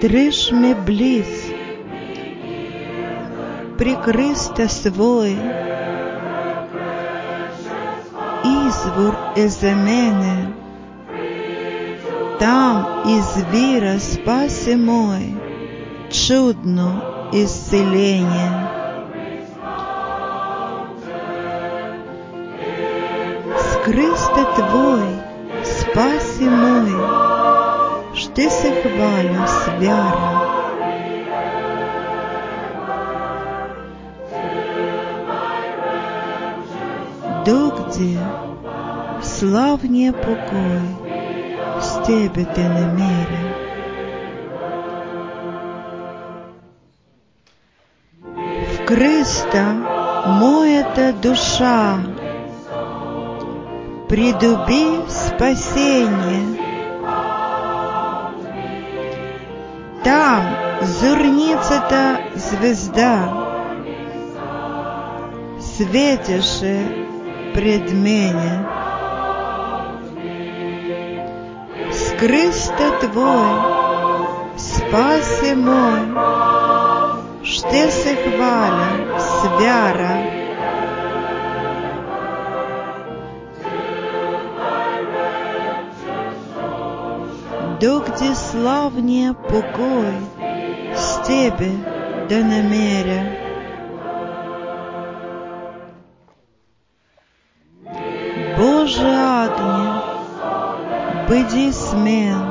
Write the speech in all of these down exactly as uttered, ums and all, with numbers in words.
дрыж ме близ, прикрыста свой, извор еза мене, там из вира спаси мой, чудно исцеление. Скрыста Твой, спаси мой, что се хваля с вяра. Догде славнее покой с Тебе ты намерен. В Христа моя-то душа, придуби спасение. Там зурнится-то звезда, светише пред мене. Скрыста Твой, спаси мой, что се хваля с вяра. Догде славнее покой с Тебе да намеря. Боже Агне, быди смен,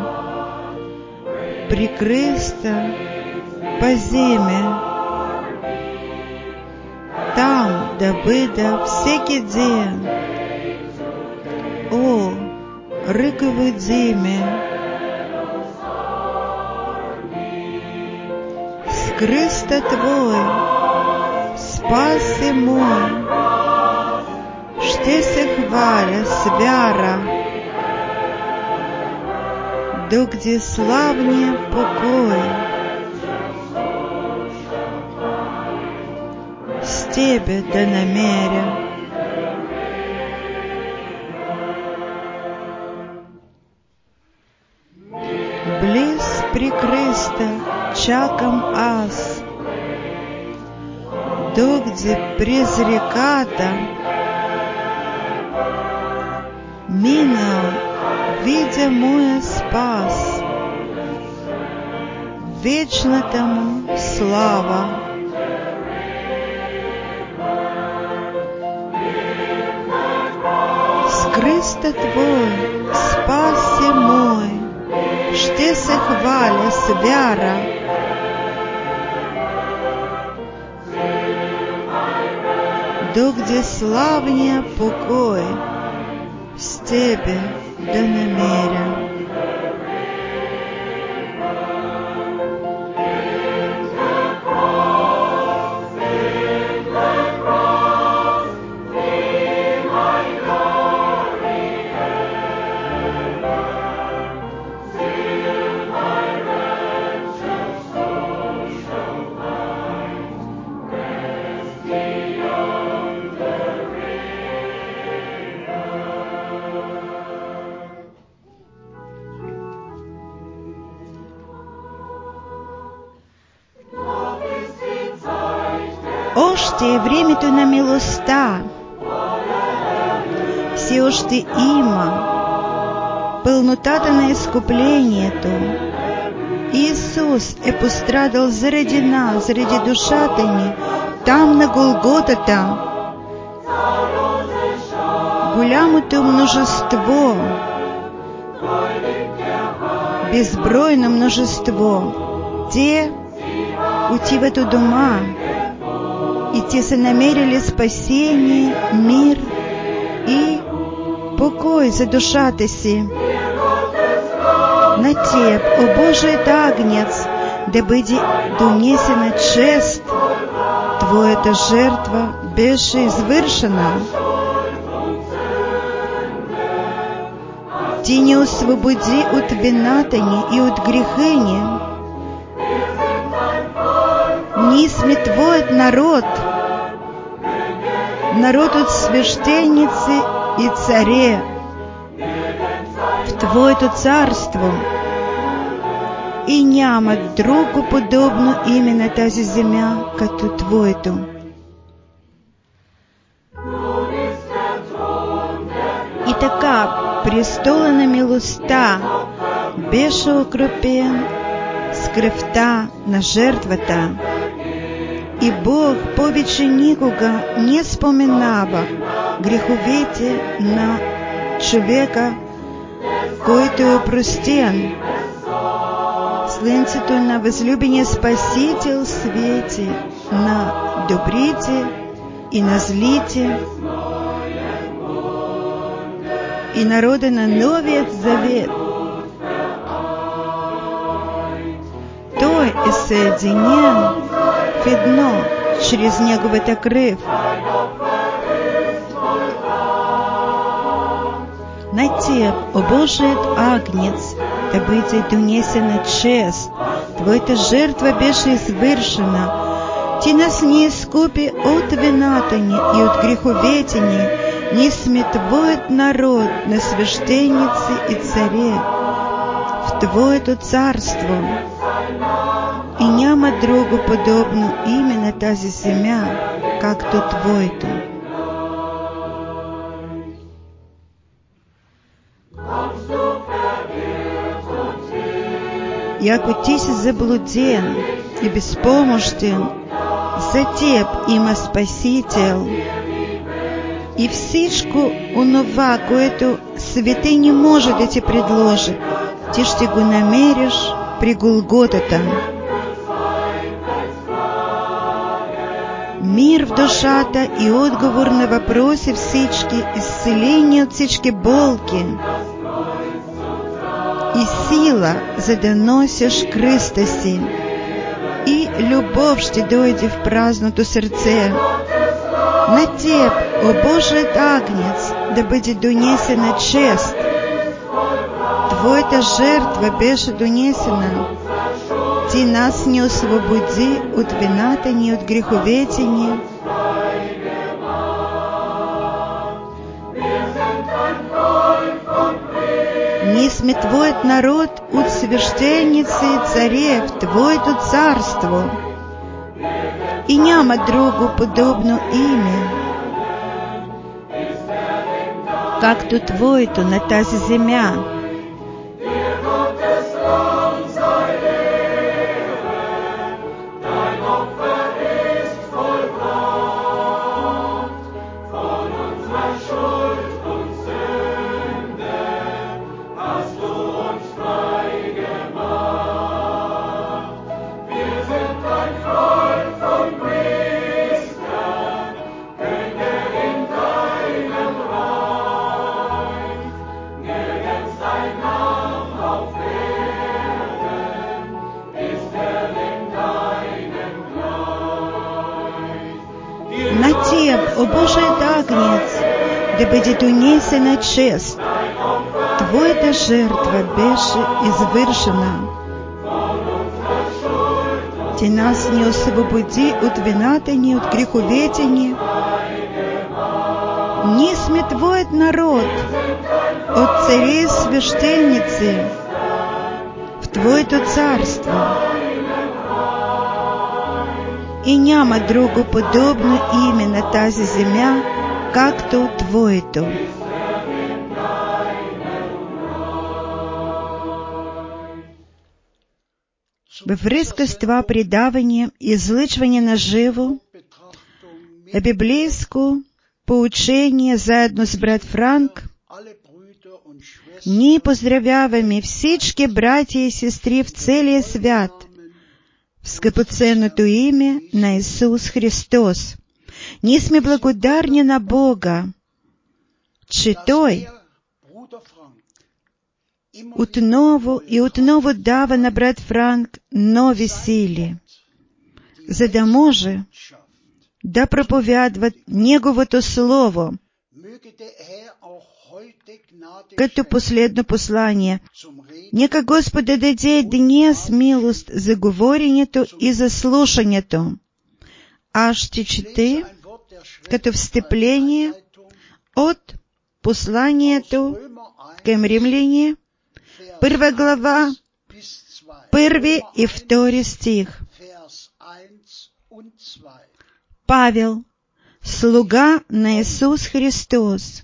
прикрыста по земе, там да быда всякий день, о, рыковый диме, скрыста Твой, спаси мой, что се хваля с вяра, догде славнее покой с Тебе да намеря. Близ прикрыста чаком аз, догде презреката минал, видя моя спас, вечно тому слава. Скрыста Твой, спаси мой, что се хваля с вяра. Догде славнее покой с Тебе да намеря. Още времето на милостта, все още има пълнотата на изкуплението. Исус е пострадал заради нас, заради душата ни, там на Голготата. Голямото множество, безбройно множество, те отиват у дома, и те се намерили спасение, мир и покой за душата си. На Теб, о Божият Агнец, да бъде донесена чест, Твоята жертва беше извършена. Ти ни освободи от вината ни и от греха ни. Ние сме Твоят народ, народ от священници и царе в Твоето царство. і няма другу подобну іме на тази земя, като Твоето. И така, престола на милостта беше окропен с кръвта на жертвата. И Бог повече никога не споменава греховете на човека, който е опростен. Слънцето на възлюбения Спасител свети на добрите и на злите, и народа на Новият Завет. Той е съединен в едно чрез Неговата кръв. На Теб, о Божият Агнец, да бъде донесена чест. Твоята жертва беше извършена. Ти нас не изкупи от вината ни и от греховете ни. Ние сме Твоят народ на свещеници и царе в Твоето царство. И няма друго подобно име на тази земя, както Твоето. И ако ти си заблуден и безпомощен, за теб има Спасител. И всичко онова, което свете не може да ти предложи, ти ще го намериш при Голготата. Мир в душата и отговор на въпроси всички, изцеление от всички болки и сила, за да носиш кръста си. И любов ще дойде в празното сърце. На Теб, о Божият Агнец, да бъде донесена чест. Твоята жертва беше донесена. Ти нас не освободи от вината ни, от греховете ни. Ние сме Твоят народ от свещеници и царе в Твоето царство. И няма друго подобно име, както Твоето на тази земя. О Божият Агнец, да бъде донесена чест. Твоята жертва беше извършена. Ти нас не освободи от вината ни, от греховете ни. Ние сме Твоят народ, от царе и свещеници в Твоето царство. И няма друго подобно име на тази земя, както Твоето. Във връзка с това предаване и излъчване на живо, е библейско поучение заедно с брат Франк, ние поздравяваме всички братя и сестри в целия свят в скъпоценното име на Исус Христос. Ние сме благодарни на Бога, че Той отново и отново дава на брат Франк нови сили, за да може да проповядва Неговото Слово като последно послание. Нека Господ да даде днес милост за говоренето и за слушането. Аз ще чета като встъпление от посланието към римляне, първа глава, Первый и второй стих. Павел, слуга на Иисус Христос,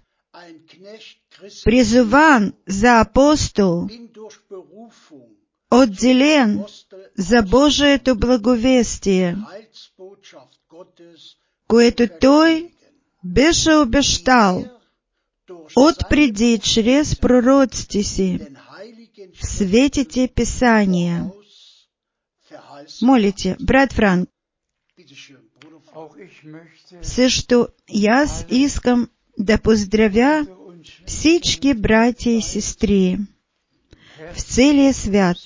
призыван за апостол, отделен за Божието благовестие, което Той беше обещал отпреди чрез пророците си в светите Писания. Молите, брат Франк. Също и аз искам да поздравя всички братя и сестри в целия свят.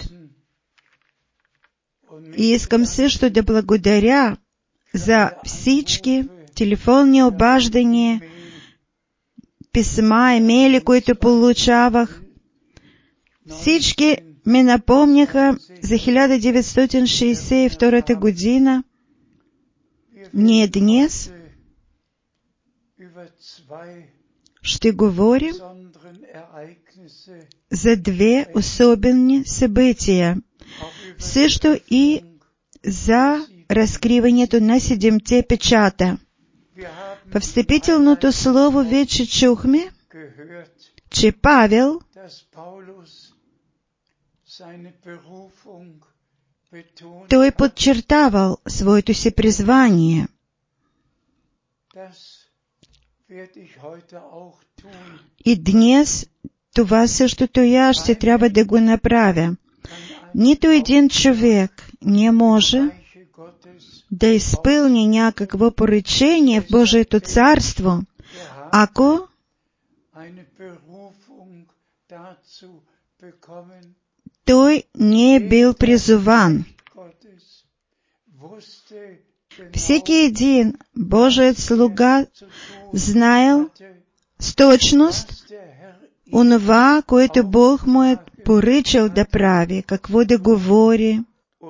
И искам също да благодаря за всички телефонни обаждания, писма, имейли, които получавах. Всички ми напомняха за хиляда деветстотин шейсет и втора година. Ние днес ще говорим за две особени събития, също и за разкриването на седемте печата. В встъпителното слово вече чухме, че Павел той подчертавал своето си призвание. И днес това същото и аз ще трябва да го направя. Нито един човек не може да изпълни някакво поръчение в Божието царство, ако той не е бил призован. Всеки един Божият слуга знаел с точност онова, което Бог му е поръчал да прави, какво да говори.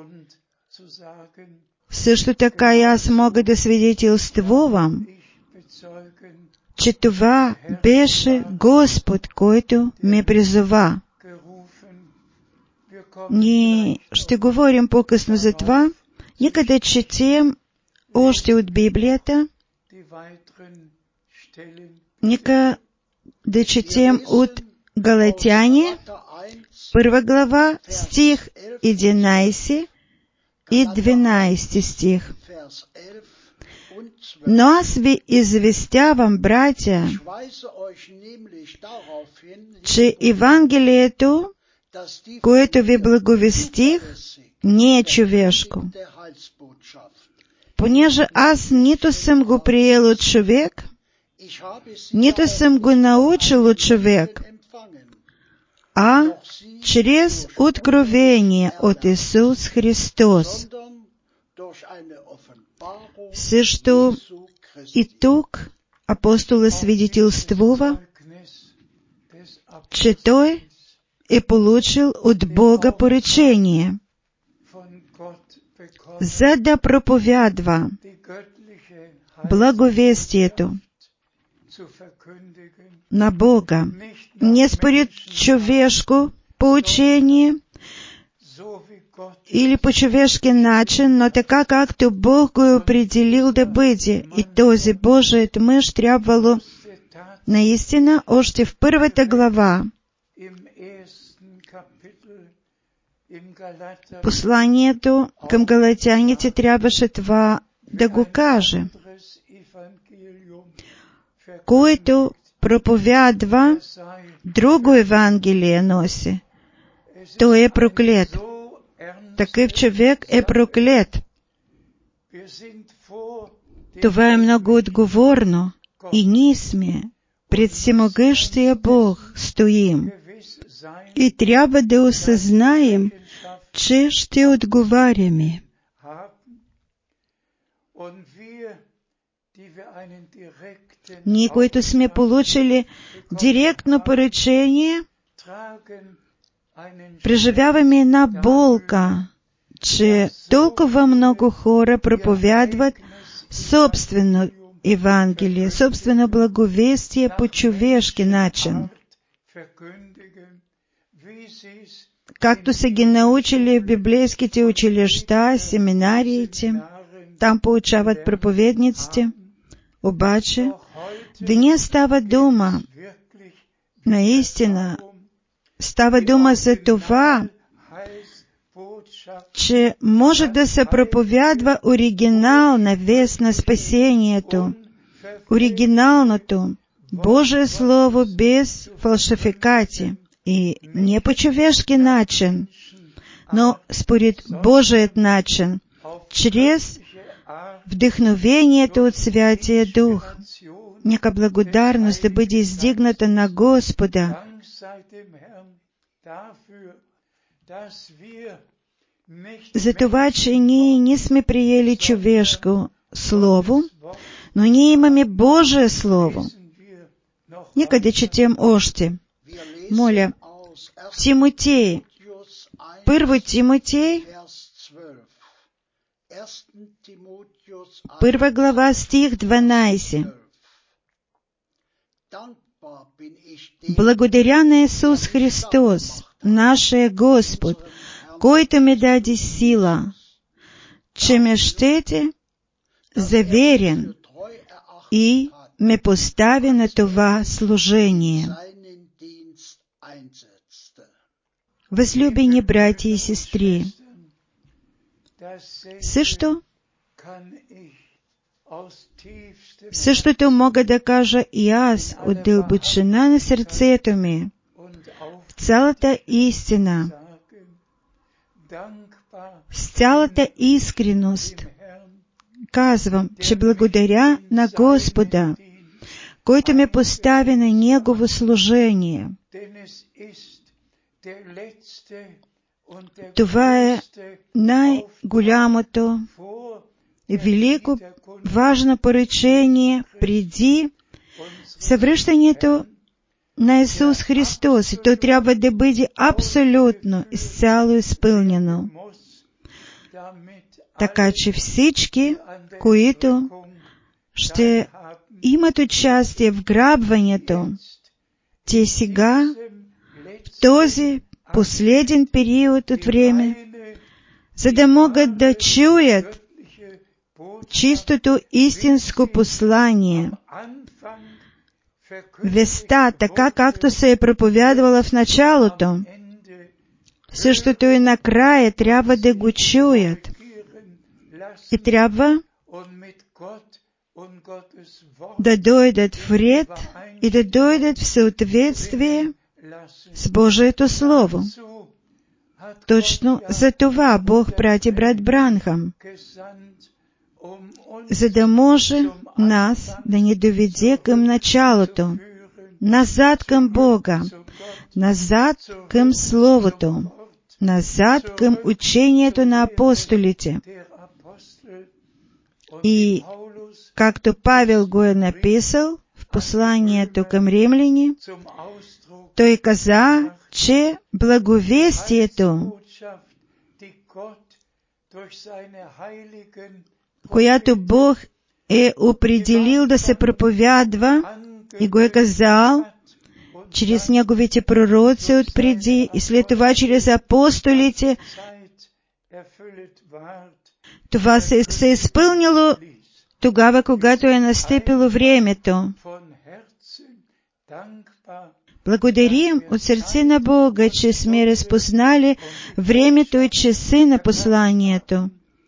Също така и аз мога да свидетелствувам, че това беше Господ, който ме призова. Ние ще говорим по-късно за това. Нека да четем още от Библията. Нека да четем от Галатяни, първа глава, стих единайсети и дванайсети стих. Но аз ви известявам, братя, че Евангелието, което ви благовестих, не е човешко. Понеже аз нито съм го приел от човек, нито съм го научил от човек, а чрез откровение от Исус Христос. Също и тук апостола свидетелствува, че той е получил от Бога поръчение, за да проповядва благовестието на Бога, не според човешко поучение или по човешки начин, но така, както Бог го е определил да бъде. И този Божият мъж трябвало наистина още в първата глава посланието към галатяните трябваше това да го каже. Който проповядва друго Евангелие носи, той е проклет. Такъв човек е проклет. Това е много отговорно и ние сме пред всемогъщия Бог стоим. И трябва да осъзнаем, че ще отговаряме. Ние, които сме получили директно поръчение, преживяваме една болка, че толкова много хора проповядват собствено Евангелие, собствено благовестие по човешки начин. както са ги научили в библейските училища, семинариите, там получават проповедниците. Обаче, днес става дума, наистина, става дума за това, че може да се проповядва оригинална вест на спасението, оригиналното Божие Слово без фалшификати и не по човешки начин, но според Божият начин, чрез вдъхновението от Святия Дух. Нека благодарност да бъде издигната на Господа. За това, че ние не сме приели човешко Слово, но ние имаме Божие Слово. Нека да четем още. Моля, Тимотей, първо Тимотей, първа глава, стих дванайсет. Благодаря на Исус Христос, нашия Господ, който ми даде сила, че ме щете заверен и ме постави на това служение. Възлюбени братя и сестри, също Същото мога да кажа и аз от дълбочина на сърцето ми, в цялата истина, с цялата искреност, казвам, че благодаря на Господа, който ме постави на Негово служение. Това е най-голямото и велико важно поръчение преди съвръщането на Исус Христос. И то трябва да бъде абсолютно, изцяло изпълнено. Така че всички, които ще имат участие в грабването, те сега, в този последен период от време, за да могат да чуят чистото истинско послание, веста, така както се е проповядвала в началото, същото и накрая трябва да го чуят. И трябва да дойдат в ред и да дойдат в съответствие с Божието Слово. Точно за това Бог прати брат Бранхам, за да може нас да ни доведе към началото, назад към Бога, назад към Словото, назад към учението на апостолите. И, както Павел го е написал в посланието към римляни, той каза, че благовестието, която Бог е определил да се проповядва и го е казал чрез Неговите пророци отпреди и след това чрез апостолите, това се, се е изпълнило тогава, когато е настъпило времето. Благодарим от сърце на Бога, че сме разпознали времето и часи на посланието,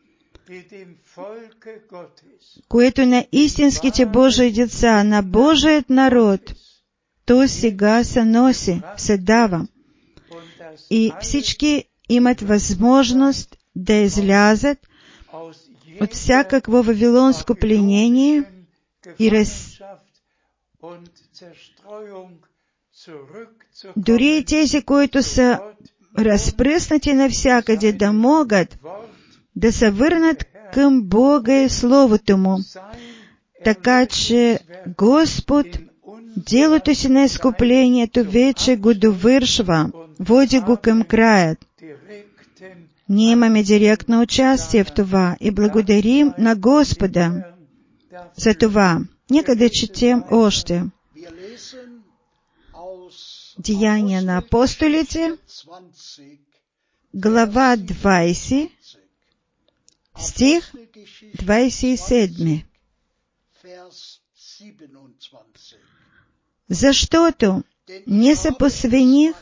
което на истинските Божии деца, на Божият народ, то сега се носи, се дава. И всички имат възможност да излязат от всякакво вавилонско пленение и раз... дори и тези, които са разпръснати навсякъде, да могат да се върнат към Бога и Словото Му. Така че Господ делото си на изкуплението вече го довършва, води го към края. Ние имаме директно участие в това и благодарим на Господа за това. Нека да четем още. Деяния на апостолите, глава двадцять, стих двадцять семь. За что-то не сопосвених,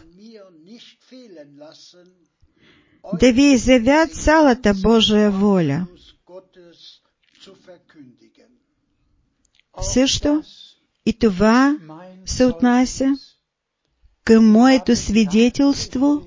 да весь завят цялата Божия воля. Също и това се отнася към моето свидетелство.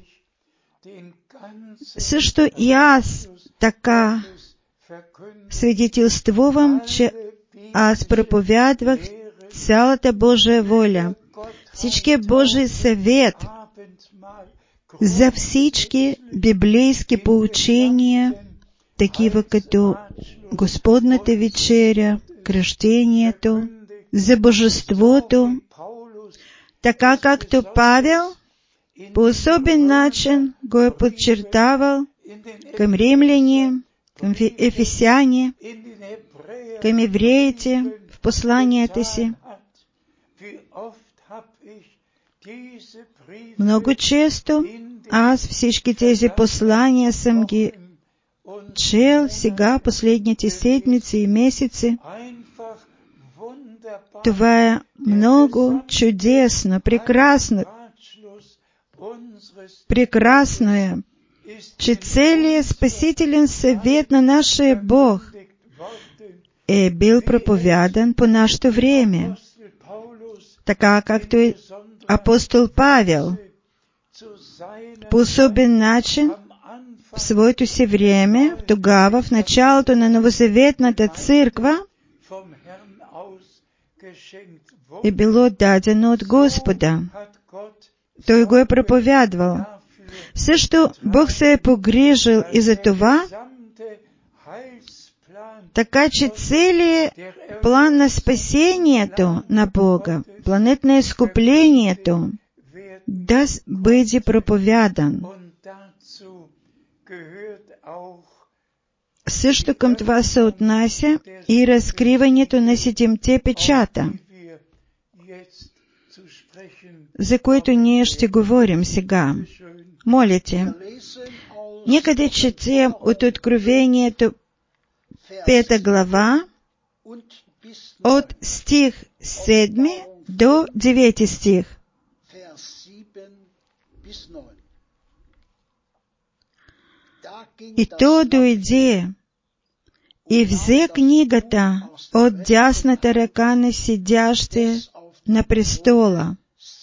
Също и аз така свидетелствувам, че аз проповядвах цялата Божия воля, всичкия Божий съвет за всички библейски поучения, такива като Господната вечеря, кръщението, за божеството, така както Павел по особен начин го е подчертавал към римляни, към ефесяни, към евреите в посланията си. Много често аз всички тези послания съм ги чел сега, последните седмици и месеци. Това е много чудесно, прекрасно. Прекрасно е, че целият спасителен съвет на нашия Бог е бил проповядан по нашето време, така както и апостол Павел по особен начин в своето си време, тогава, в началото на новозаветната църква, е било дадено от Господа. Той го е проповядвал. Също Бог се е погрижил и за това, така че целият план на спасението на Бога, планът на изкуплението, да бъде проповядан. Също към това се отнася и разкриването на седемте печата, за които ние ще говорим сега. Моля те, нека да четем от Откровението пета глава, от стих седми до девети стих. И то дойде и взе книгата от дясната ръка на седящия на престола.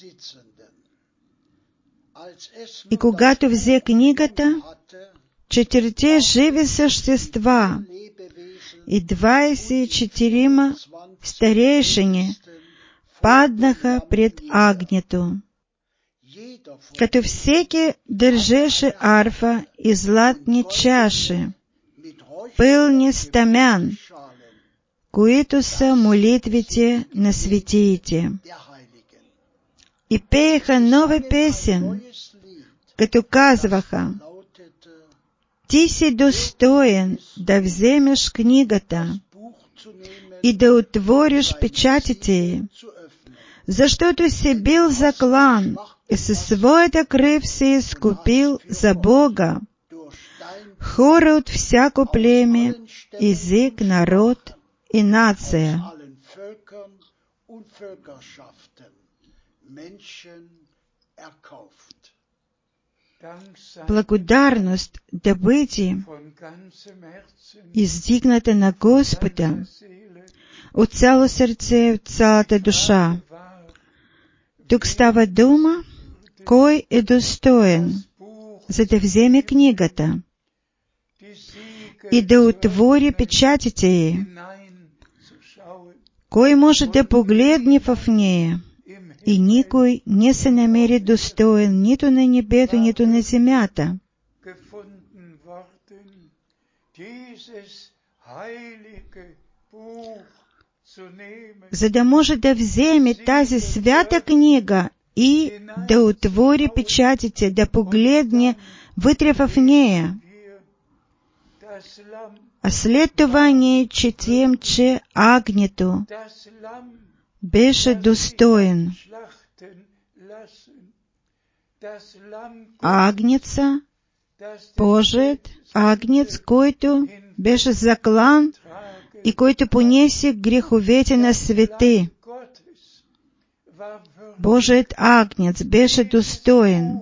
И когато взе книгата, четирите живи същества и двадесет и четирима старейшини паднаха пред агнето, като всеки държеше арфа и златни чаши, пълни с тамян, които са молитвите на светиите. И пееха нова песен, като казваха: Ти си достоен да вземеш книгата и да отвориш печатите й, защото си бил заклан и със своята кръв се изкупил за Бога хора от всяко племе, език, народ и нация. Благодарност да бъде издигната на Господа от цяло сърце, от цялата душа. Тук става дума, кой е достоен, за да вземе книгата и да отвори печатите й. Кой може да погледне в нея? И никой не се намери достоен нито на небето, нито на земята. За да може да вземе тази свята книга и да отвори печатите, да погледне вътре в нея. А след това ние четем, че агнето беше достоен. Агнеца Божият агнец, който беше заклан и който понесе греховете на свети. Божият агнец беше достоен,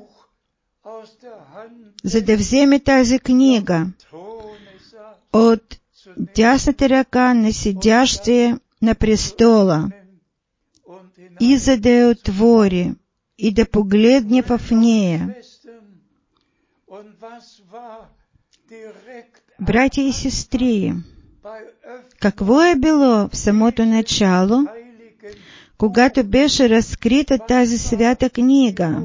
за да вземе тази книга от дясната ръка на седящия на престола и за да я отвори и да погледне в нея. Братя и сестри, какво е било в самото начало, когато беше разкрита тази свята книга?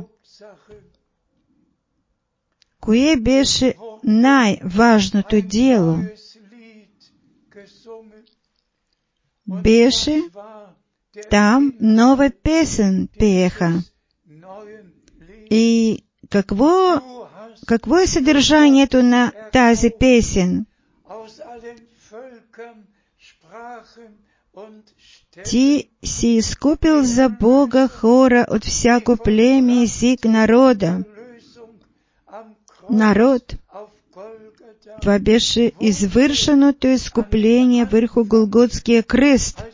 Кое беше най-важното дело? Беше там нова песен пееха. И какво, какво е съдържанието на тази песен? Ти си изкупил за Бога хора от всяко племе, език, народа. Народ. Това беше извършеното изкупление върху Голготския кръст.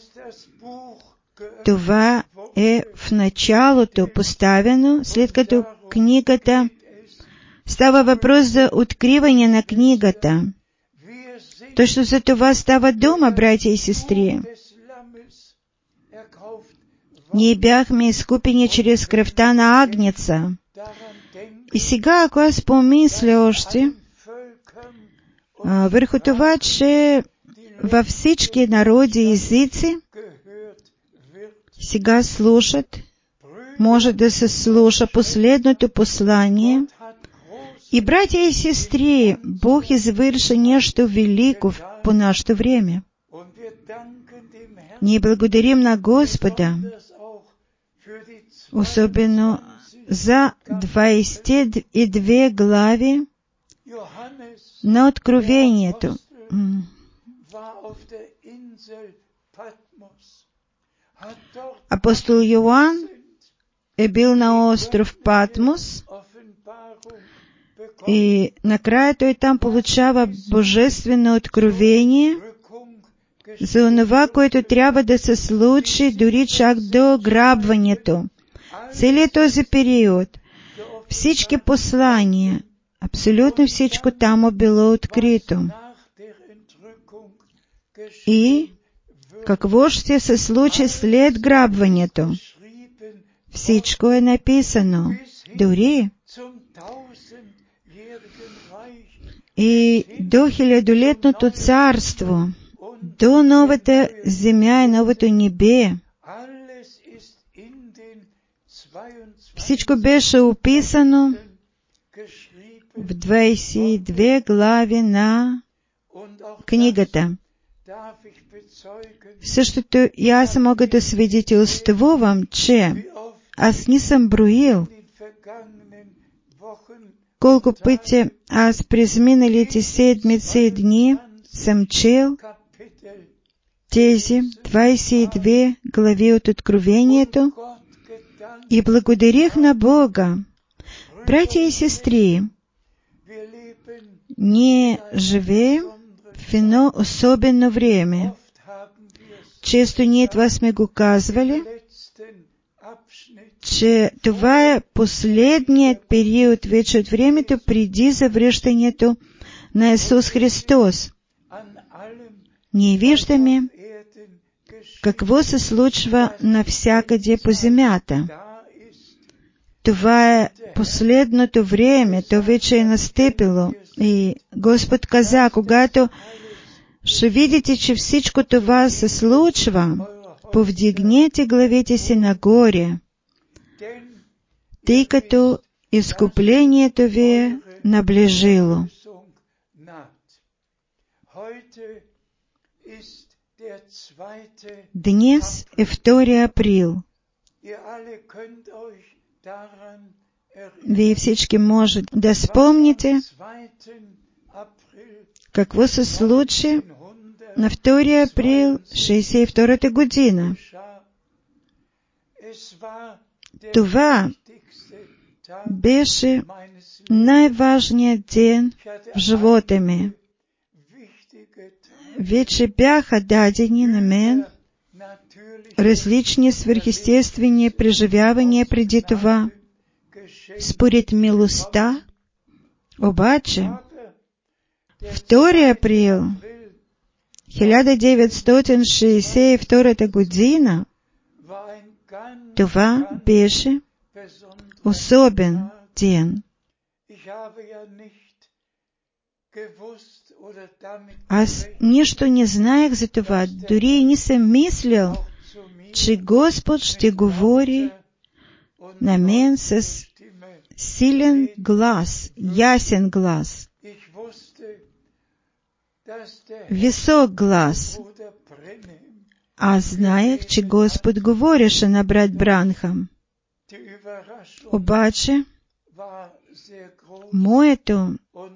Това е в началото поставено, след като книгата става въпрос за откриване на книгата. Точно за това става дума, братя и сестри. Ние бяхме изкупени чрез кръвта на агнеца. И сега, ако аз помисля още а, върху това, че във всички народи и езици сега слушат, може да се слуша последното послание. И, братя и сестри, Бог извърши нещо велико по нашето време. Ние благодарим на Господа, особено за двадесет и две глави на Откровението. Апостол Йоан е бил на остров Патмос и накрая той там получава божествено откровение за онова, което трябва да се случи дори чак до ограбването. Целият този период, всички послания, абсолютно всичко там е било открито. И какво ще се случи след грабването? Всичко е написано. Дори и до хилядолетното царство, до новата земя и новото небе. Всичко беше описано в двадесет и две глави на книгата. Същото и аз мога да свидетелствувам, че аз не съм броил колко пъти аз през миналите седмици и дни съм чел тези двадесет и две глави от Откровението и благодарих на Бога. Братя и сестри, ние живеем в едно особено време. Често ние това сме го казвали, че това е последният период вече от времето преди завръщането на Исус Христос. Ние виждаме какво се случва навсякъде по земята. Това е последното време, то вече е настъпило. И Господ каза, когато ще видите, че всичко това се случва, повдигнете главите си нагоре, тъй като изкуплението ви е наближило. Днес е втори април. Вие всички можете да спомните какво се случи на втори април шейсет и втората година. Това беше най-важният ден в живота ми. Вече бяха дадени на мен различни свръхестествени преживявания преди това, според милостта, обаче втори април хиляда деветстотин шейсет и втора година това беше особен ден. Аз нищо не знаех за това, дори и не съм мислил, че Господ ще говори на мен с силен глас, ясен глас, висок глас. Аз знаех, че Господ говореше на брат Бранхам. Обаче, моето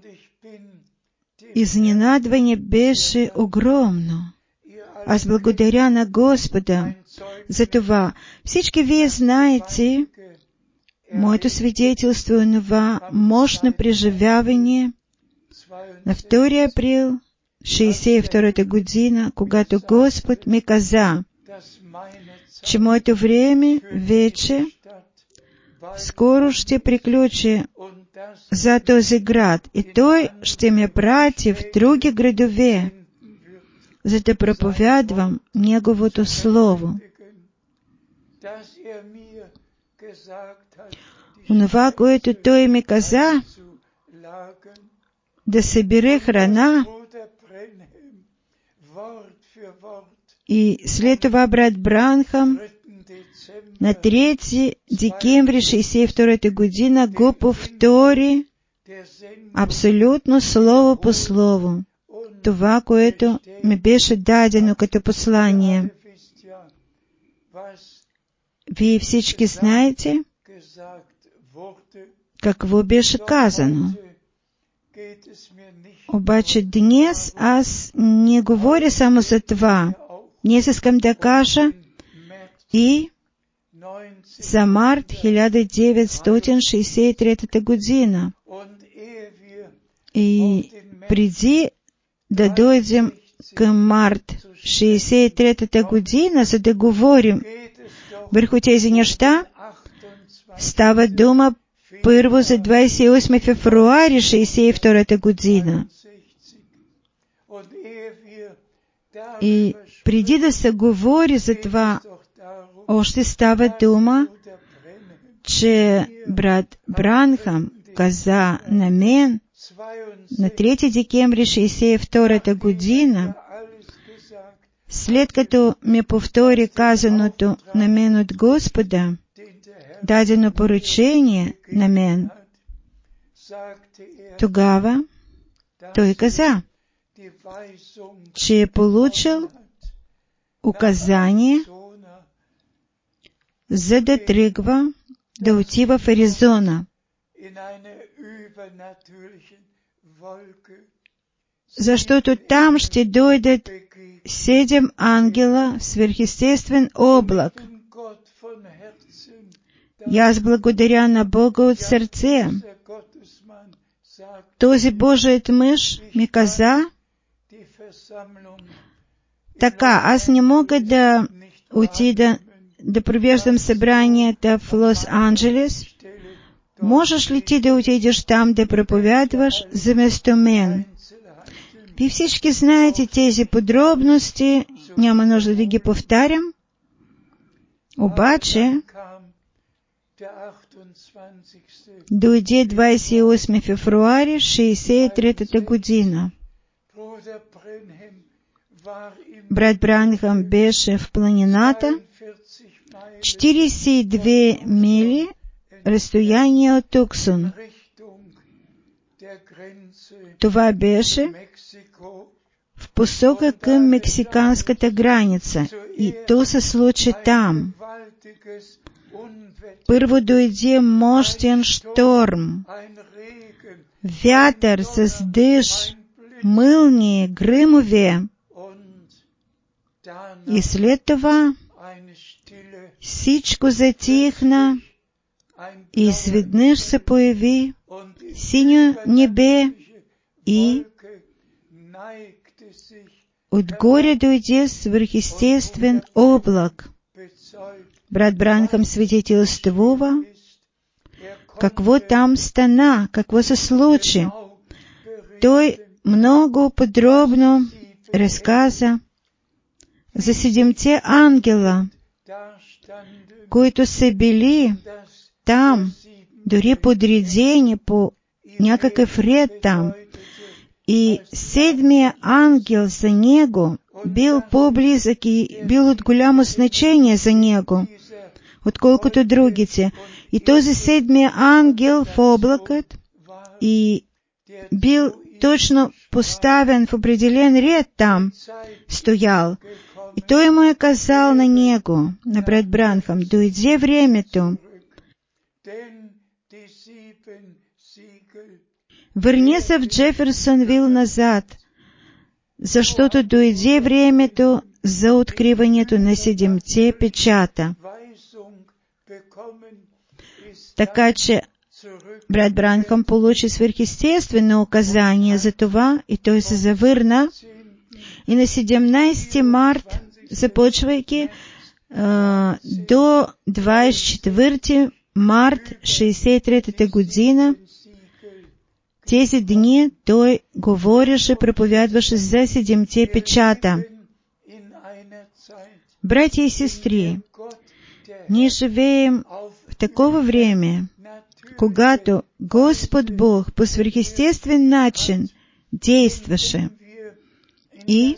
изненадване беше огромно. Аз благодаря на Господа за това. Всички вие знаете моето свидетелство е това мощно преживяване на втори април шейсет и втора година, когато Господ ми каза, че моето време вече скоро ще приключи за този град, и Той ще ме прати в други градове, за да проповядвам Неговото Слово. Онова, което Той ми каза, да събере храна, и след това брат Бранхам на трети декември шейсет и втора година го повтори абсолютно слово по слово. Това, което ми беше дадено като послание. Вие всички знаете какво беше казано. Обаче днес аз не говоря само за това. Днес искам да кажа и за март хиляда деветстотин шейсет и трета година. И преди да дойдем към март шейсет и трета година, за да говорим върху тези неща, става дума първо за двадесет и осми февруари шейсет и втора година. И преди да се говори за това, още става дума, че брат Бранхам каза на мен на трети декември шейсет и втора година, след като ми повтори казаното на мен от Господа, дадено поручение на мен, тогава той каза, че е получил указание за да тръгва да отива в Аризона, защото там ще дойдат седем ангела в свръхестествен облак. И аз благодаря на Бога от сърце. Този Божият мъж ми каза, така, аз не мога да отида да провеждам събранията в Лос-Анджелес. Можеш ли ти да отидеш там да проповядваш заместо мен? Вие всички знаете тези подробности, няма нужда да ги повтарям. Обаче, дойде двадесет и осми февруари шейсет и трета година. Брат Бранхам беше в планината, четиридесет и две мили разстояние от Туксон. Това беше в посока към мексиканската граница, и то се случи там. Първо дойде мощен шторм, вятър с дъжд, мълнии, гръмове, и след това всичко затихна і звіднишся появи синє небе, и от горя дойде сверхъестествен облак. Брат Бранхам свидетельствува, какво там стана, какво се случи. Той много подробно разказа за седемте ангела, които са били там, дори подредени по някакъв ред там. И седмия ангел за него бил по-близък и бил от голямо значение за него, отколкото другите. И този седмия ангел в облакът и бил точно поставен в определен ред там, стоял. И той му е казал на него, на брат Бранхам, дойде времето, върни се в Джеферсонвил назад, защото дойде времето за откриването на седемте печата. Така че брат Бранхам получи сверхъестествено указание за това, и той се завърна. И на седемнайсети март, започвайки а, до двадесет и четвърти март шейсет и третата година, тези дни той говореше, проповядваше за седемте печата. Братя и сестри, ние живеем в такова време, когато Господ Бог по сверхъестествен начин действаше. И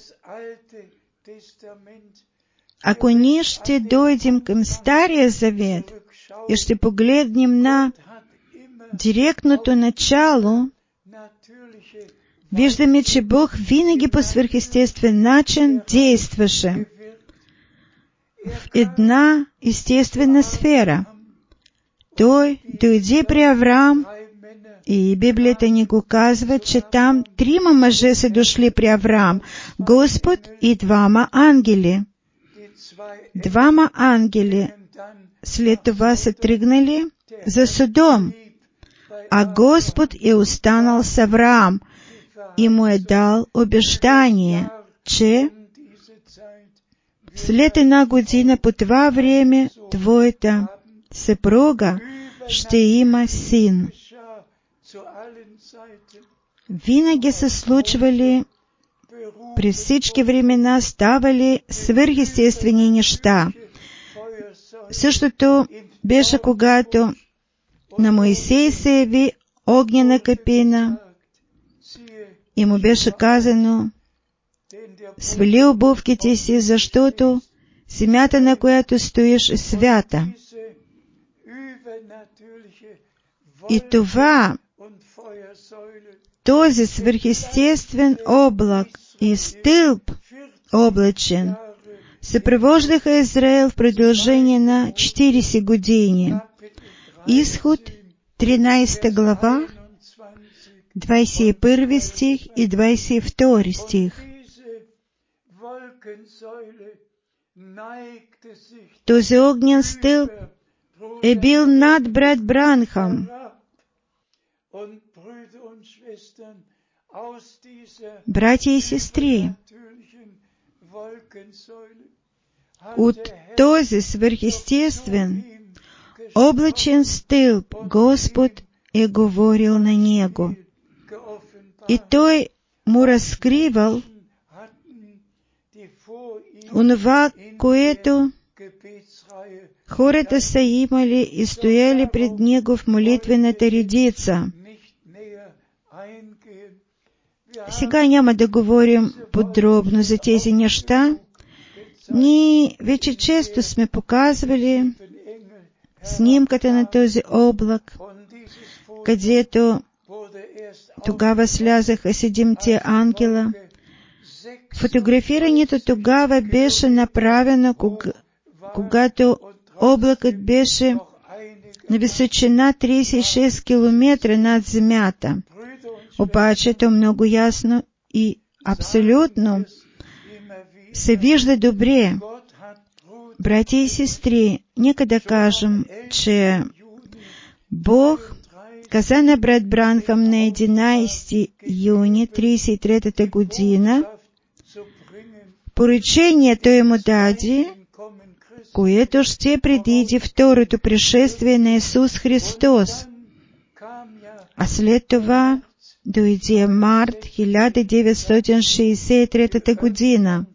ако ние ще дойдем към Стария Завет и ще погледнем на директното начало, виждаме, че Бог винаги по сверхъестествен начин действаше в една естествена сфера. Той дойде при Авраам, и Библията ни го казва, че там трима мъже са дошли при Авраам, Господ и двама ангели. Двама ангели след това са тръгнали за Содом, а Господ е останал с Авраам и му е дал обещание, че след една година по това време твоята съпруга ще има син. Винаги се случвали, при всички времена ставали свърхъестествени неща. Същото беше, когато на Моисей се яви огнена капина и му беше казано: свали обувките си, защото земята, на която стоиш, е свята. И това, този свърхъестествен облак и стълб облачен, съпровождаха Израел в продължение на четиридесет години. Изход, тринайсета глава, двадесет и първи стих и двадесет и втори стих. Този огнен стълб е бил над брат Бранхам. Братя и сестри, от този свърхъестествен облачен стълб Господ е говорил на него. И Той му разкривал онова, което хората са имали и стояли пред него в молитвената редица. Сега няма да говорим подробно за тези неща. Ние вече често сме показвали снимката на този облак, където тогава слязаха седемте ангела. Фотографирането тогава беше направено, кога, когато облакът беше на височина тридесет и шест километра над земята. Обаче то много ясно и абсолютно се вижда добре. Братя и сестри, нека да кажем, че Бог каза на брат Бранхам на единайсети юни тридесет третата година, поручението йому даде, което ще предиде второто пришествие на Исус Христос. А след това дойде март хиляда деветстотин шейсет и трета година.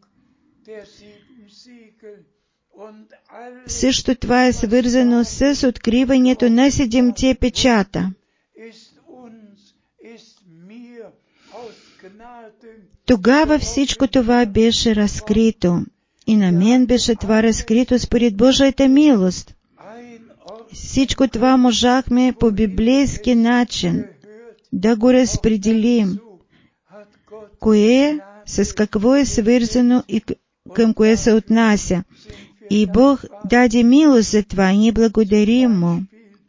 Също това е свързано с откриването на седемте печата. Тогава всичко това беше разкрито. И на мен беше това разкрито според Божията милост. Всичко това можахме по библейски начин да го разпределим. Кое с какво е свързано и към кое се отнася. И Бог даде милост за това, и ние благодарим Му.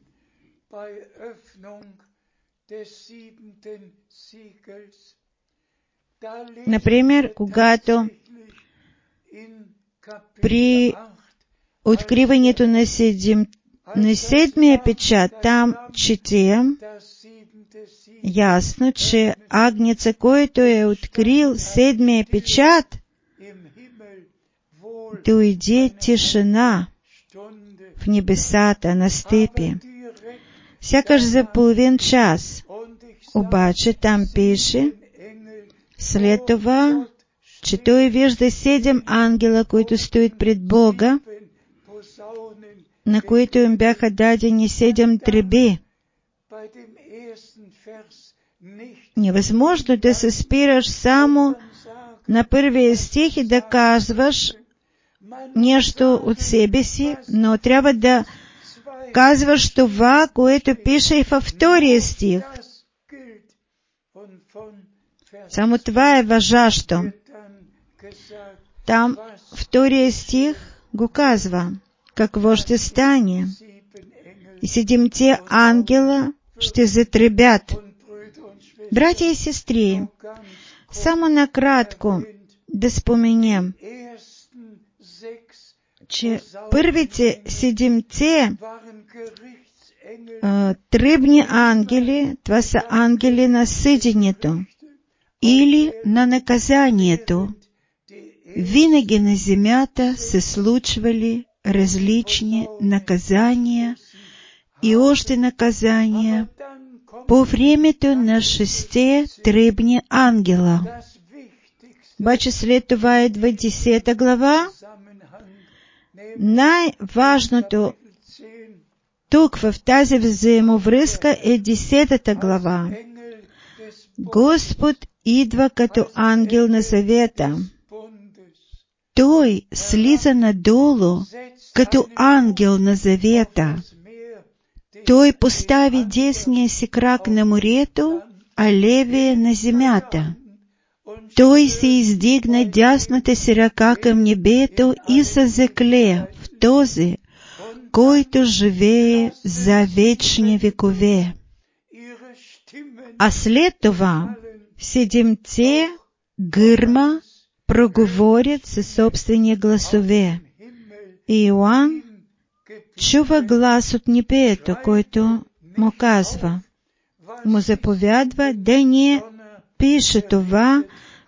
Например, когато при откриването на, седем, на седмия печат, там четем ясно, че агнеца, който е открил седмия печат, дойде тишина в небесата, на степи. Сякаш за половин час. Обаче там пише, след това, че той вижда седем ангела, които стоят пред Бога, на които им бяха дадени седем тръби. Невъзможно да се спираш само на първия стих и да казваш нещо от себе си, но трябва да казваш това, което пише и във втория стих. Само това е важащо. Там втория стих го казва, какво ще стане. И седемте ангела ще затръбят. Братя и сестри, само накратко да споменем, че първите седемте а, тръбни ангели, това са ангели на съденето или на наказанието. Винаги на земята се случвали различни наказания и още наказания по времето на шесте тръбни ангела. Обаче след това едва десета глава. Най-важното тук в тази взаимовръзка е десетата глава. Господ идва като ангел на завета. Той слиза надолу като ангел на завета. Той постави десния си крак на морето, а левия на земята. Той се издигна дясната си ръка към небето и се закле в този, който живее за вечни векове. А след това седемте гърма проговорят със собствени гласове. И Иоанн чува глас от небето, който му казва, му заповядва да не пише това,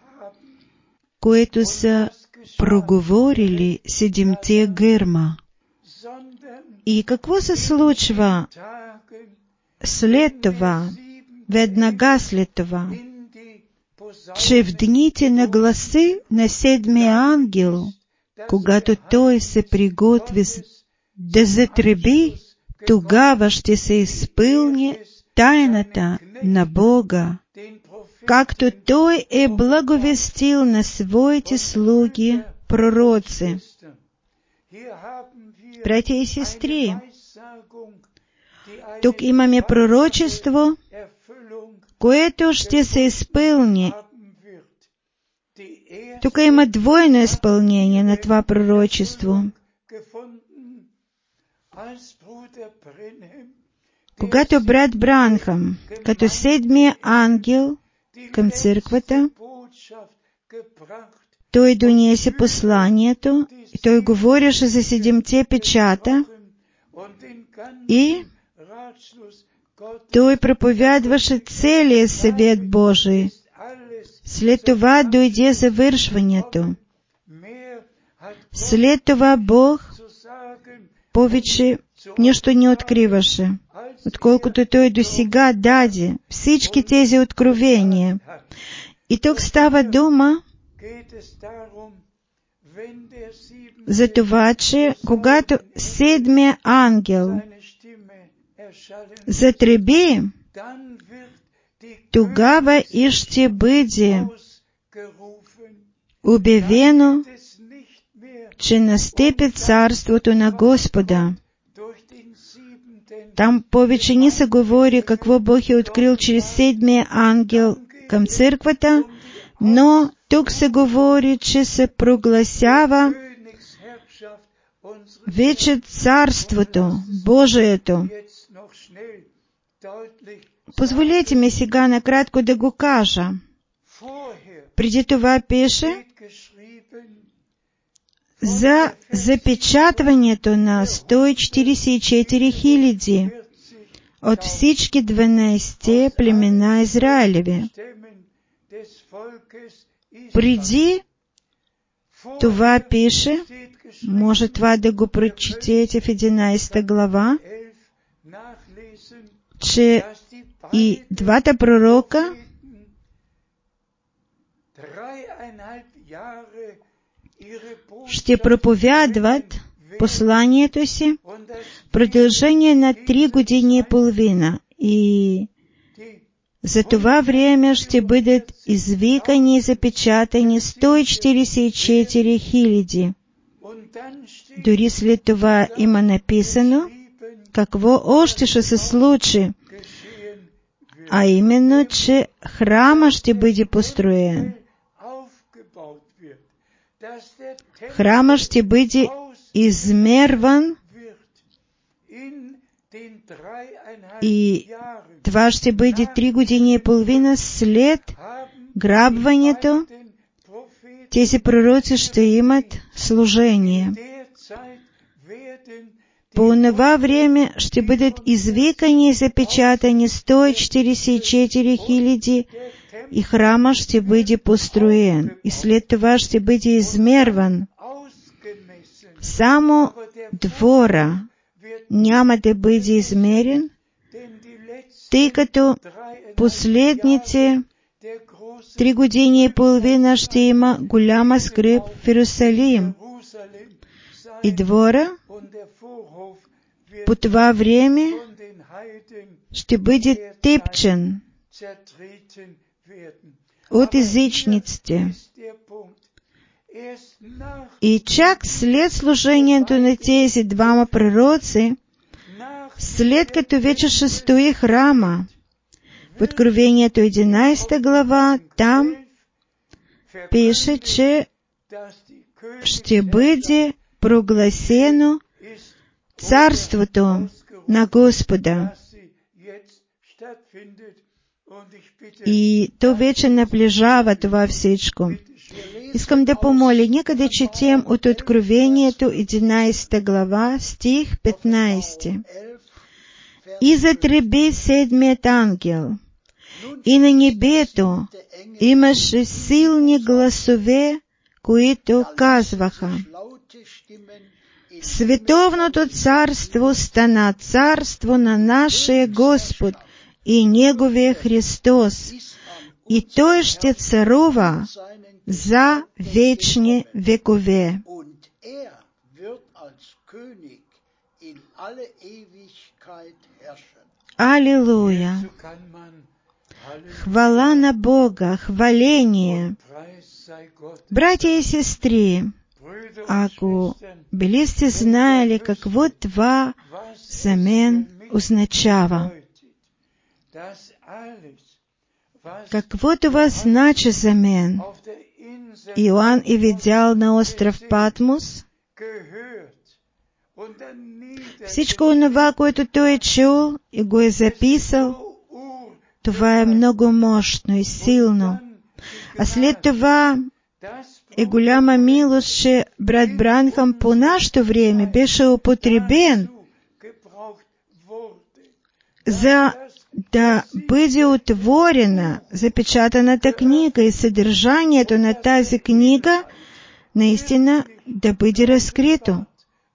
което са проговорили седемте гърма. И какво се случва след това, веднага след това? Че в дните на гласи на седмия ангел, когато той се приготви да затръби, тогава ще се изпълни тайната на Бога, както Той е благовестил на своите слуги, пророци. Братя и сестри, тук имаме пророчество, което ще се изпълни. Тук има двойно изпълнение на това пророчество. Когато брат Бранхам, като седмия ангел към църквата, той донесе посланието и той говореше за седемте печата и той проповядваше целия съвет Божий. След това дойде завършването. След това Бог повече нищо не откриваше, отколкото той досега даде всички тези откровения. И тук става дума за това, че когато седмият ангел затреби, тогава и ще бъде обявено, че настъпи царството на Господа. Там повече не се говори какво Бог е открил чрез седмия ангел към църквата, но тук се говори, че се прогласява вече царството Божието. Позволете ми сега накратко да го кажа. Преди това пише за запечатването на сто четиридесет и четири хиляди от всички дванадесет племена Израилеви. Преди това пише, може това да го прочетете в единадесета глава, че и двата пророка ще проповядват посланието си в продължение на три години и половина. И за това време ще бъдат извикани и запечатани сто четиридесет и четири хиляди. Дори след това има написано какво още ще се случи, а именно, че храма ще бъде построен. Храма ще бъде измерван и това ще бъде три години и половина след грабването. Тези пророци ще имат служение. По това време ще бъдат извикани и запечатани сто четиридесет и четири хиляди и храма ще бъде построен. И след това ще бъде измерван. Само двора няма да бъде измерен, тъй като последните три години и половина ще има голяма скръб в Иерусалим. И двора по това време ще бъде тъпчен от езичниците. И чак след служението на тези двама пророци, след като вече ще стои храма, в Откровението единадесета глава, там пише, че ще бъде прогласено царството на Господа. И то вече наближава това всичко. Искам да помоля, нека да четем от Откровението единадесета глава, стих петнадесети. И затреби седмият ангел, и на небето имаше силни гласове, които казваха: Световното царство стана царство на нашия Господ и Неговия Христос, и Той ще царува за вечни векове. Алилуя! Хвала на Бога, хваление! Братя и сестри, ако били сте знаели какво това за мен означава, какво това значи за мен, Иоанн е видял на остров Патмос, всичко онова, което той е чул и го е записал, това е много мощно и силно. А след това е голяма милост, че брат Бранхам по нашето време беше употребен за да бъде утворена, запечатана та книга и съдържанието на тази книга наистина да бъде разкрито.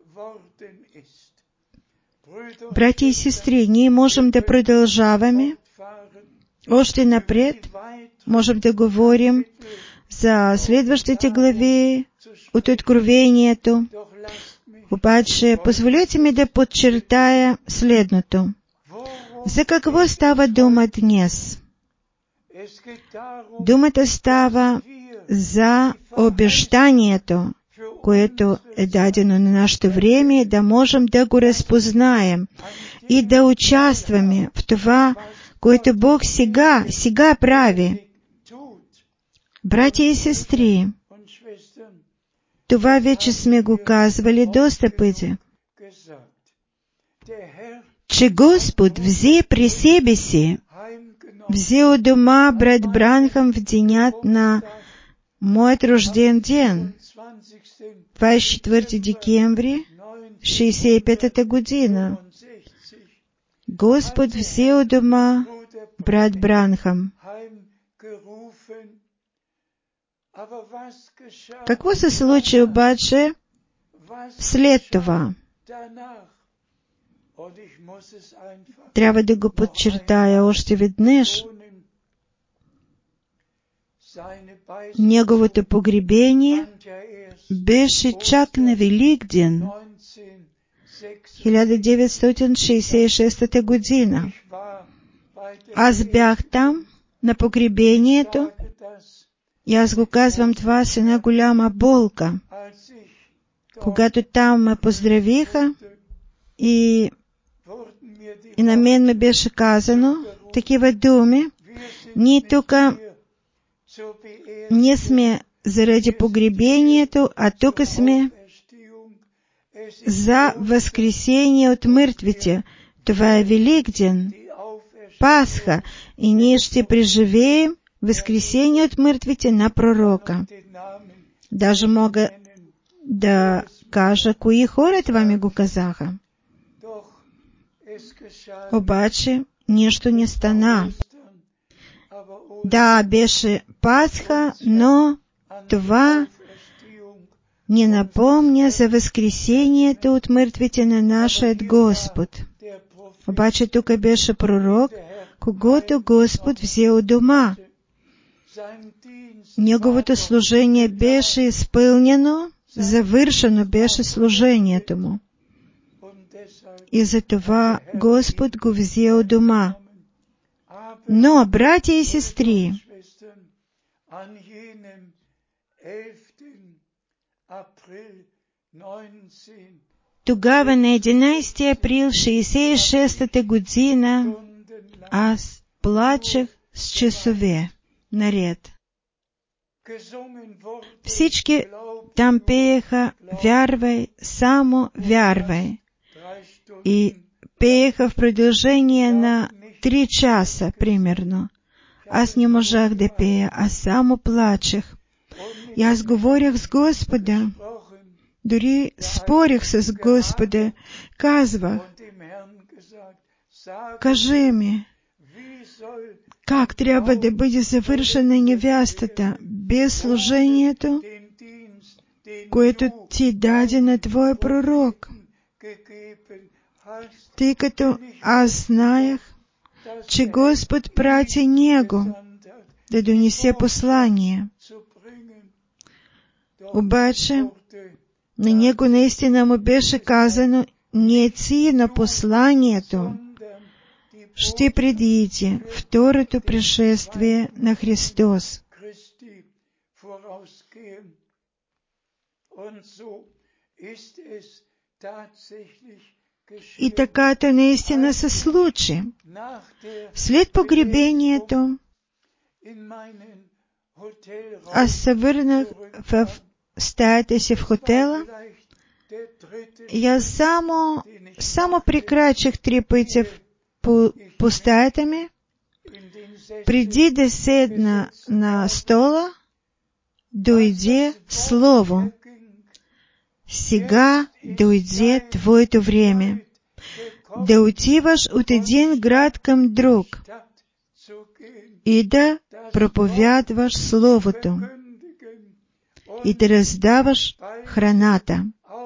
Братя и сестри, ние можем да продължаваме още напред, можем да говорим за следващите глави от Откровението, обаче позволете ми да подчертая следното. За какво става дума днес? Думата става за обещанието, което е дадено на нашето време, да можем да го разпознаем и да участваме в това, което Бог сега, сега прави. Братя и сестри, това вече сме го казвали доста пъти, че Господ взе при себе си, взе у дома брат Бранхам в денят на моят рожден ден, двадесет и четвърти декември, шейсет и петата година. Господ взе у дома брат Бранхам. Какво се случи обаче след това? Трябва да го подчертая още веднъж. Неговото погребение беше чак на Великден, хиляда деветстотин шейсет и шеста година. Аз бях там, на погребението, и аз го казвам това с една голяма болка. Когато там ме поздравиха и, и на мен ме беше казано такива думи, ние тук не сме заради погребението, а тук сме за възкресение от мъртвите. Това е Великден, Пасха, и ние ще преживеем възкресение от мъртвите на пророка. Даже мога да кажа, кои хора това ми го казаха. Обаче нищо не стана. Да, беше Пасха, но това ни напомня за възкресението от мъртвите на нашият Господ. Обаче тук беше пророк, когото Господ взе у дома. Неговото служение беше изпълнено, завършено беше служението му. И затова Господ го взе у дома. Но, братя и сестри, тогава на единадесети април шейсет и шестата година аз плачех с часове наред. Всички там пееха «Вярвай, само вярвай». И пееха в продължение на три часа, примерно. Аз не можах да пея, аз само плачех. И аз говорих с Господа, дори спорих с Господа, казвах: кажи ми, как трябва да бъде завършена невястата без служението, което ти даде на твой пророк, тъй като аз знаех, че Господ прати него да донесе послание. Обаче на него наистина му беше казано: не ти на посланието ще предиде второто пришествие на Христос. И така то наистина се случи. След погребението аз се върнах в стаята си в хотела и аз само, само прекрачих три пъти по, по стаята ми, преди да седна на стола, дойде слово: сега дойде твоето време. да отиваш от един град към друг и да проповядваш Словото и да раздаваш храната,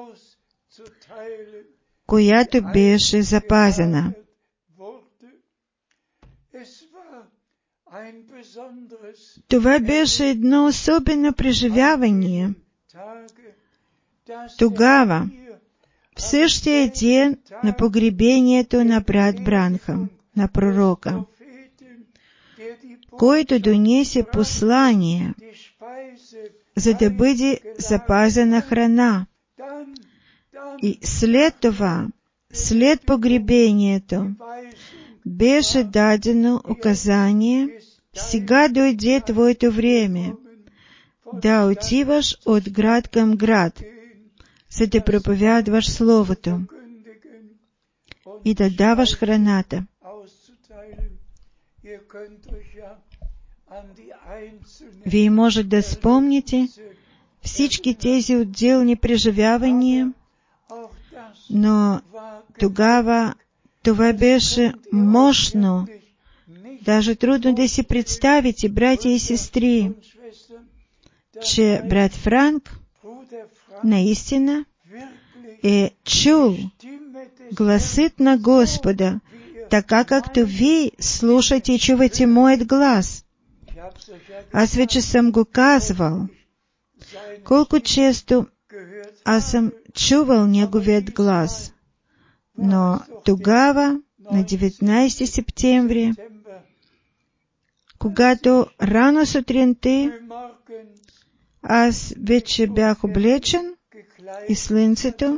която беше запазена. Това беше едно особено преживяване. Тогава, в същия ден на погребението на брат Бранхам, на пророка, който донесе послание, за да бъде запазена храна. И след това, след погребението, беше дадено указание: сега дойде твоето време да отиваш от град към град, за да проповядваш Словото и да даваш храната. Вие може да спомните всички тези отделни преживявания, но тогава това беше мощно. Даже трудно да си представите, братя и сестри, че брат Франк наистина е чул гласът на Господа, така както вие слушате и чувате моят глас. Аз вече съм го казвал. Колко често аз съм чувал неговият глас. Но тогава, на деветнайсети септември, когато рано сутринта аз вече бях облечен и слънцето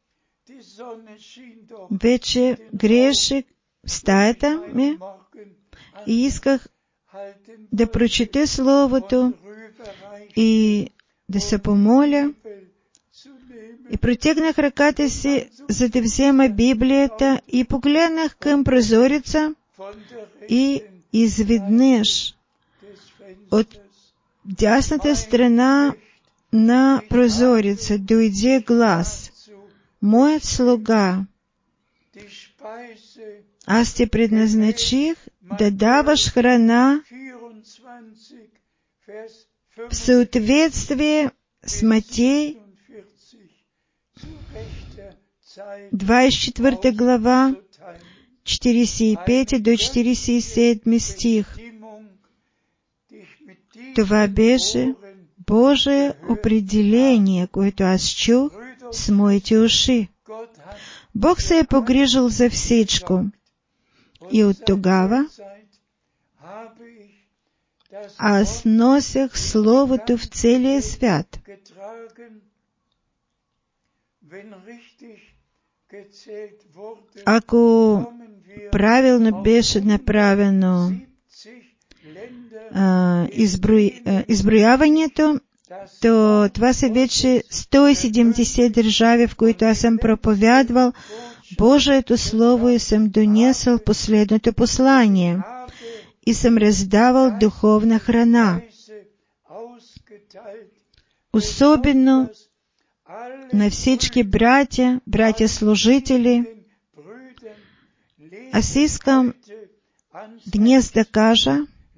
вече грееше в стаята ми и исках да прочета Словото и да се помоля, и протегнах ръката си, за да взема Библията, и погледнах към прозореца, и изведнъж от дясната страна на прозореца дойде глас: моят слуга, аз те предназначих да даваш храна в съответствие с Матей, двадесет и четвърта глава, четиридесет и пети до четиридесет и седми стих. Това беше Божие определение, което аз чух с моите уши. Бог се е погрижил за всичко. И от тогава аз носех Словото в целия свят. Ако правилно беше направено а, избро... а, изброяването, то това са вече сто и седемдесет държави, в които аз съм проповядвал Божието Слово и съм донесъл последното послание и съм раздавал духовна храна. Особено на всички братя, братя-служители. Аз искам днес да кажа,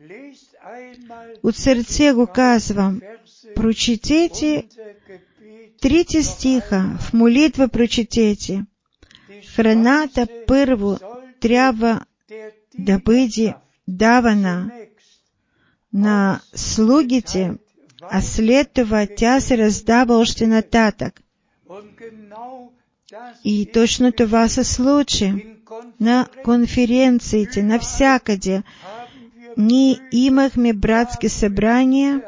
от сърце го казвам, прочетете трите стиха, в молитва прочетете. Храната първо трябва да бъде давана на слугите, а след това тя се раздава още нататък. И точно това се случи на конференциите, навсякъде. Ние имахме братски събрания,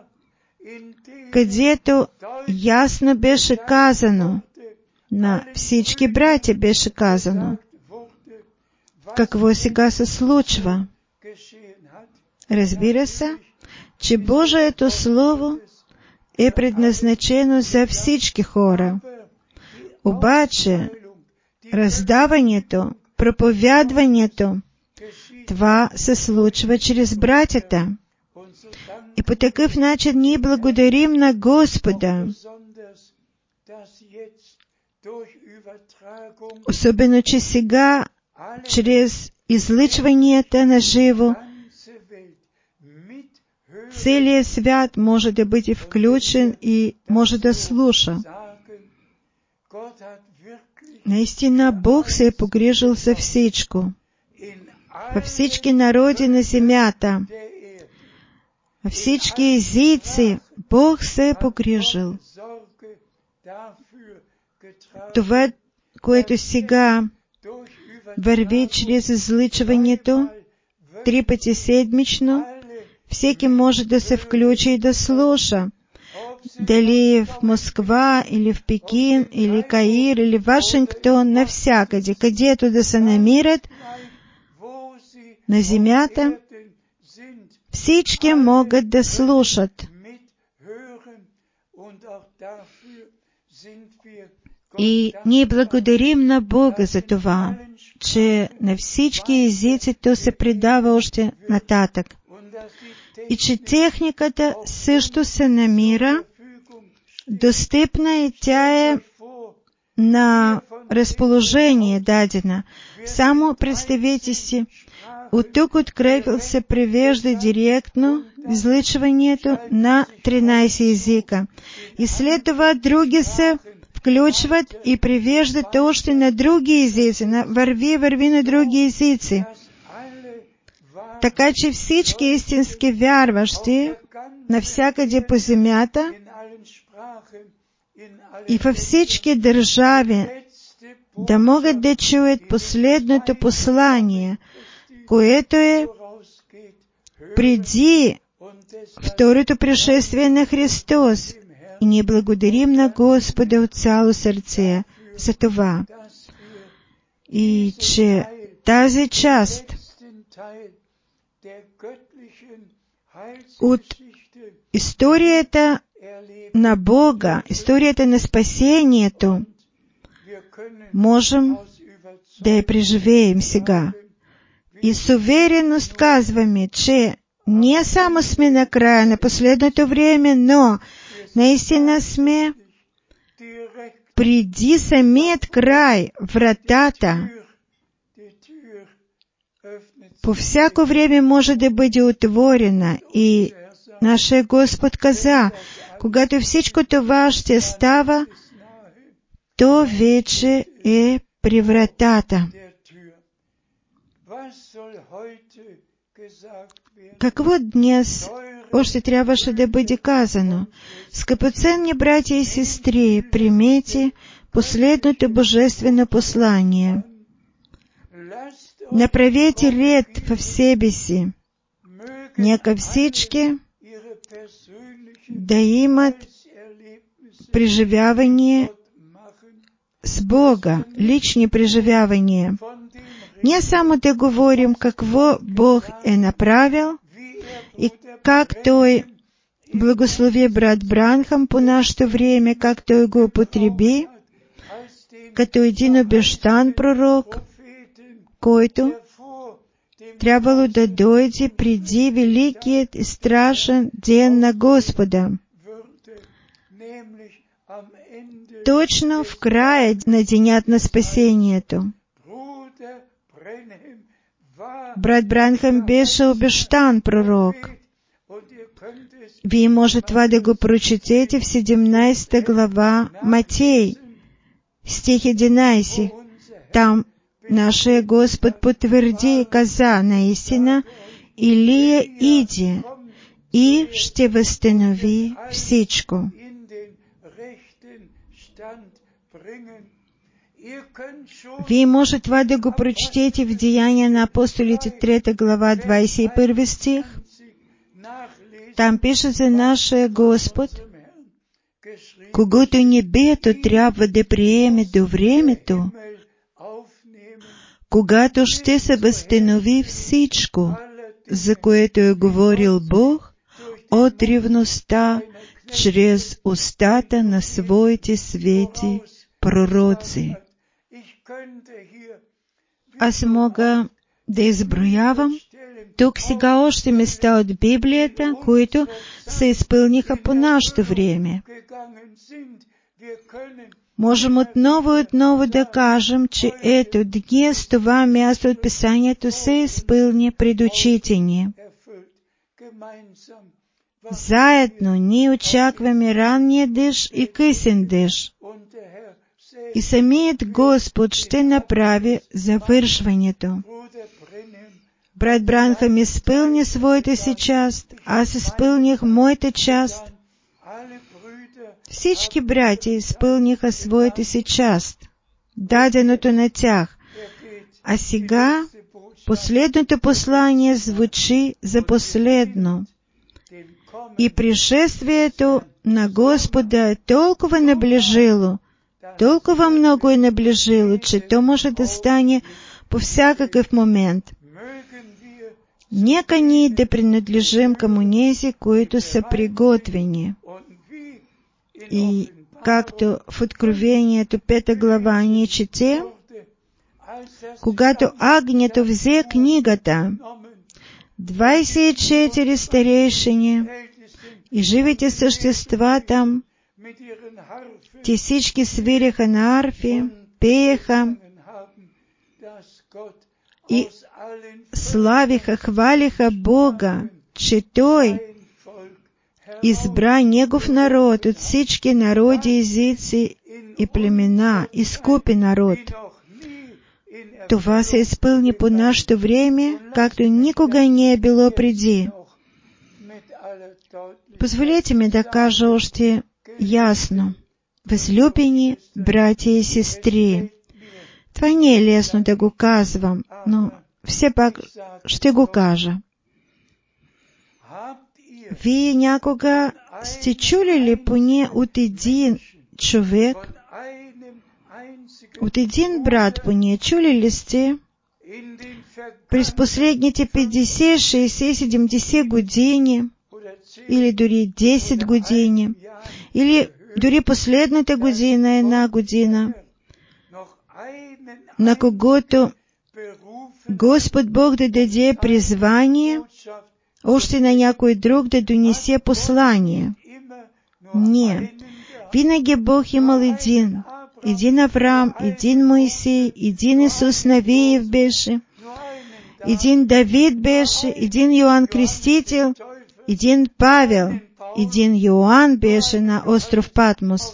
където ясно беше казано, на всички братя беше казано, какво сега се случва. Разбира се, че Божието Слово е предназначено за всички хора. Обаче, раздаването, проповядването, това се случва чрез братята. И по такъв начин ние благодарим на Господа, особено че сега, чрез излъчванията на живо, целият свят може да бъде включен и може да слуша. Наистина, Бог се е погрижил за всичко. Във всички народи на земята, във всички езици, Бог се е погрижил. Това, което сега върви чрез излъчването, три пъти седмично, всеки може да се включи и да слуша. Дали е в Москва, или в Пекин, или Каир, или Вашингтон, навсякъде, където да се намират на земята, всички могат да слушат. И ние благодарим на Бога за това, че на всички езици то се предава още нататък. И че техниката също се намира достъпна и тя е на разположение дадена. Само представете си, от тук от Крейфел се превежда директно излъчването на тринайсет езика. И след това други се включват и превеждат още на други езици, на върви, върви на други езици. Така че всички истински вярващи навсякъде по земята и във всички държави да могат да чуят последното послание, което е преди второто пришествие на Христос. И ние благодарим на Господа от цяло сърце за това. И че тази част от историята на Бога, историята на спасението, можем да я преживеем сега. И с увереност казваме, че ние само сме на края, на последното време, но наистина сме преди самият край, вратата. По всяко време може да бъде отворена и нашия Господ каза, когато всичко това ще става, то вече е при вратата. Какво днес още трябваше да бъде казано? Скъпоценни братя и сестри, примете последното божествено послание. Направете ред в себе си. Нека всички да имат преживяване с Бога, лични преживявания. Не само да говорим какво Бог е направил и как Той благослови брат Бранхам по нашето време, как Той го употреби като един обещан пророк, който трябвало да дойде преди великият и страшен ден на Господа. Точно в края на денят на спасението. Брат Бранхам беше обещан пророк. Вие може това да го прочетете в седемнайсета глава Матей, стих единайсети. Там нашия Господ потвърди и каза, наистина, Илия иде и ще възстанови всичко. Вие може това да го прочетете в Деяния на апостолите, трета глава, двайсет и първи стих. Там пише за нашия Господ, когото небето трябва да приеме до времето, когато ще се възстанови всичко, за което е говорил Бог от древността, чрез устата на своите свети пророци. Аз мога да изброявам тук сега още места от Библията, които се изпълниха по нашето време. Можем отново и отново да кажем, че ето днес това място от Писанието се изпълни пред очите ни. Заедно ние очакваме ранния дъжд и късен дъжд. И самият Господ ще направи завършването. Брат Бранхам изпълни своята си част, аз изпълних моята част. Всички братя изпълниха своята си част, даденото на тях. А сега последното послание звучи за последно. И пришествието на Господа е толкова наближило, толкова много е наближило, че то може да стане по всякакъв момент. Нека ние да принадлежим към онези, които са приготвени. И както в Откровението пета глава ние четем, когато Агнето взе книгата, двадесет и четири старейшини и живите същества там, те всички свиреха на арфи, пееха и славиха, хвалиха Бога, че Той избра Негов народ от всички народи, езици и племена, и скупи народ. Това се изпълни по нашето време, както никога не е било преди. Позволете ми да кажа още ясно. Възлюбени братя и сестри, това не е лесно да го казвам, но все пак ще го кажа. Вие някога сте чули ли поне от един човек, от един брат поне, чули ли сте през последните петдесет, шестдесет, седемдесет години, или дори десет години, или дори последната година, една година, на когото Господ Бог да даде призвание, още на някой друг да донесе послание? Не. Винаги Бог имал един. Един Авраам, един Моисей, един Исус Навиев беше, един Давид беше, един Йоан Крестител, един Павел, един Йоан беше на остров Патмос.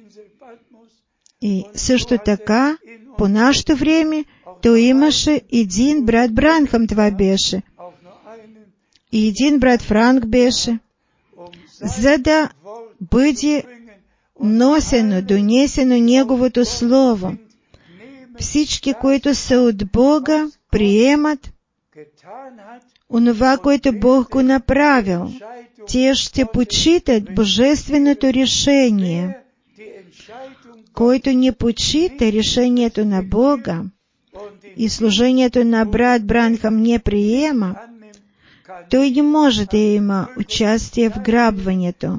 И също така, по нашето време, то имаше един брат Бранхам, това беше. И един брат Франк беше, за да бъде носено, донесено Неговото Слово. Всички, които са от Бога, приемат онова, което Бог го направил. Те ще почитат Божественото решение. Който не почита решението на Бога и служението на брат Бранхам не приема, той не може да има участие в грабването.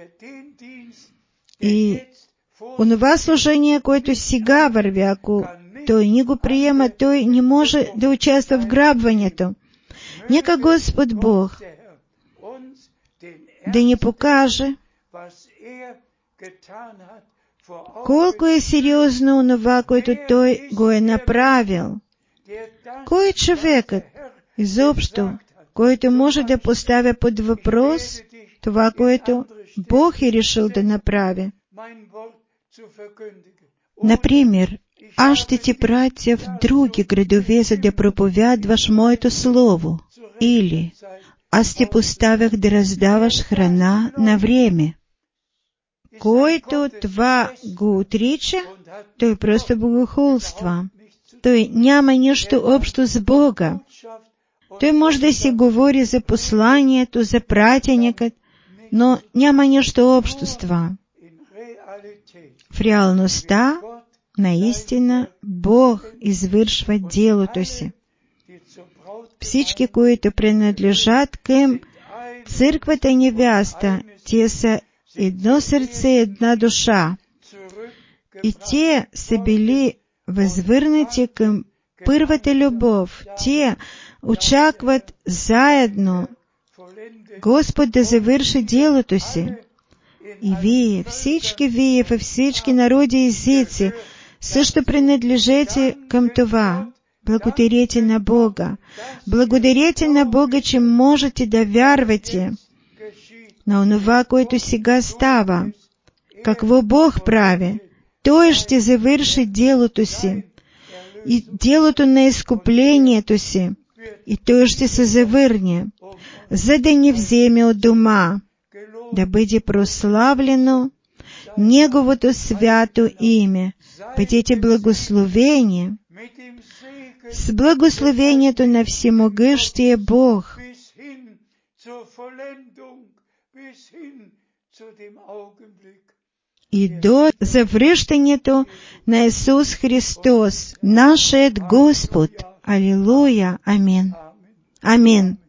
И онова служение, което сега върви, ако той не го приема, той не може да участва в грабването. Нека Господ Бог да ни покаже колко е сериозно онова, което Той го е направил. Кой е човекът, изобщо, който може да поставя под въпрос това, което Бог е решил да направи? Например, аз ще ти пратя в други градове, за да проповядваш Моето Слово. Или аз те поставях да раздаваш храна на време. Който това го отрича, той просто богохулства. Той няма нищо общо с Бога. Той може да си говори за посланието, за пратеникът, но няма нищо общо с това. В реалността, наистина, Бог извършва делото си. Всички, които принадлежат към църквата невяста, те са едно сърце, една душа. И те са били възвърнати към първата любов. Те очакват заедно Господ да завърши делото си. И вие, всички вие във всички народи и езици, също принадлежите към това. Благодарете на Бога. Благодарете на Бога, че можете да вярвате на онова, което сега става. Какво Бог прави? Той ще завърши делото си и делото на изкуплението си, и Той ще се завърне, за да ни вземе от дома, да бъде прославлено Неговото свято име. Бъдете благословени с благословението на всемогъщия Бог. И до завръщането на Исус Христос, нашият Господ. Алилуя! Амин! Амин!